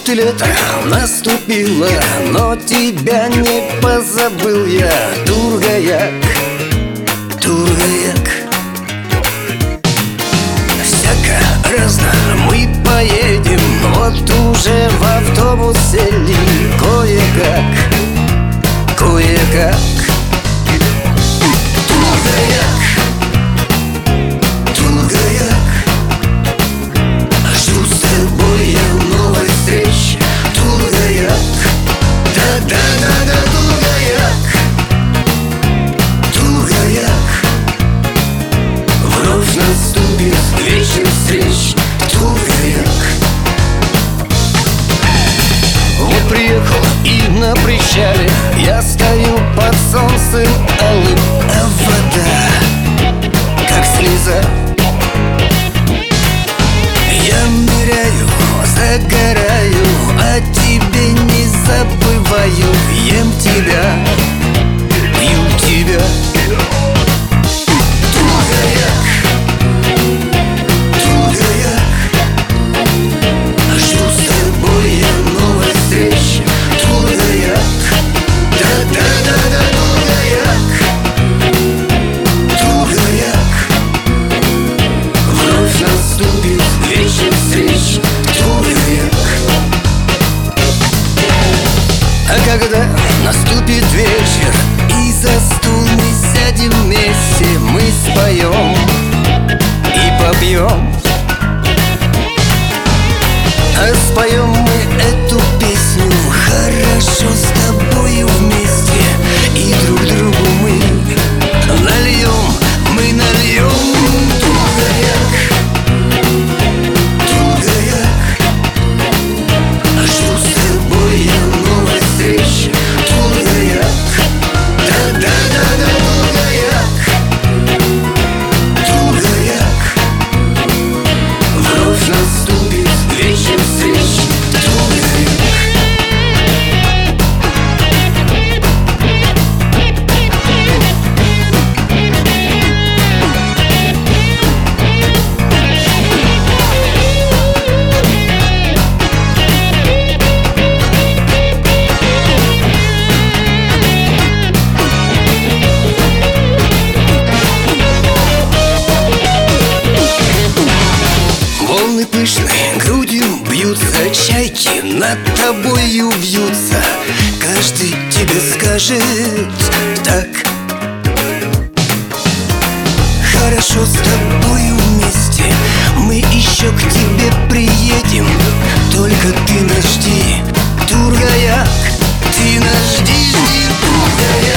ты лето наступило, но тебя не позабыл я, Тургаяк, Тургаяк. Всяко разно мы поедем, вот уже в автобус сели, кое-как, кое-как. Тургаяк, Тургаяк, жду с тобой я новой встречи, Тургаяк, да-да-да-да, Тургаяк, Тургаяк. Вновь наступит вечер встреч, Тургаяк. Вот приехал и на причале я стою под солнцем алым, а вода как слеза. Я ныряю, загораю, о тебе не забываю, ем тебя, пью тебя. Тургаяк, Тургаяк, жду с тобой я новой встречи, Тургаяк, да-да-да-да, Тургаяк, Тургаяк. Вновь наступит вечер встреч, Тургаяк. А когда наступит вечер и за стул мы сядем вместе, мы споем и попьем. А споем мы эту песню хорошо с тобою вместе, и друг другу мы нальем, мы нальем. Тургаяк, Тургаяк, жду с тобой я новой встречи, Тургаяк, да-да-да-да, Тургаяк, Тургаяк. Вновь наступит вечер встреч, Тургаяк. Волны пышной грудью бьются, чайки над тобою вьются. Каждый тебе скажет так: хорошо с тобою вместе, мы еще к тебе приедем. Только ты нас жди, Тургаяк, ты нас жди, Тургаяк.